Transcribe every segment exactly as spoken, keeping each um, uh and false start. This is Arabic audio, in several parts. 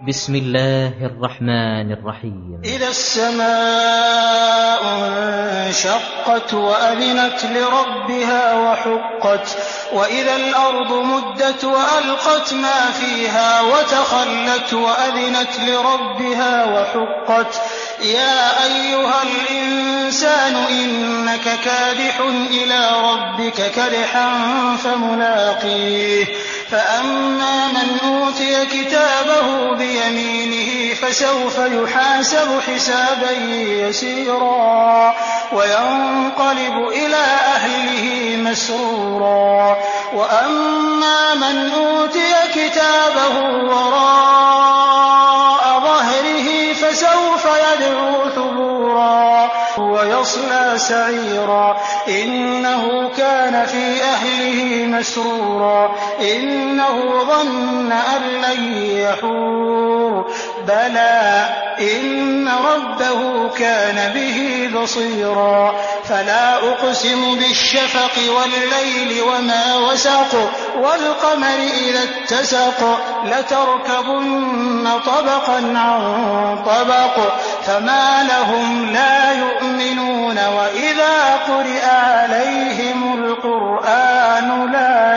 بسم الله الرحمن الرحيم. إذا السماء انشقت وأذنت لربها وحقت وإذا الأرض مدت وألقت ما فيها وتخلت وأذنت لربها وحقت يا أيها الإنسان إنك كادح إلى ربك كدحا فملاقيه فأما من أوتي كتابه بيمينه فسوف يحاسب حسابا يسيرا وينقلب إلى أهله مسرورا وأما من أوتي كتابه وراء ظهره فسوف يدعو ثبورا ويصلى سعيرا إنه كان في أهله مسرورا إنه ظن أن لن يحور بلى إن ربه كان به بصيرا فلا أقسم بالشفق والليل وما وسق والقمر إذا اتسق لتركبن طبقا عن طبق فما لهم لا يؤمنون وإذا قرئ عليهم القرآن لا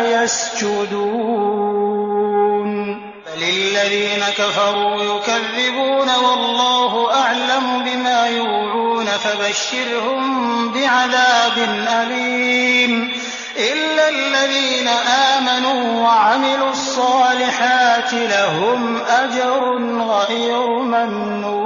يسجدون بل الذين كفروا يكذبون والله أعلم بما يوعون فبشرهم بعذاب أليم إلا الذين آمنوا وعملوا الصالحات لهم أجر غير ممنون.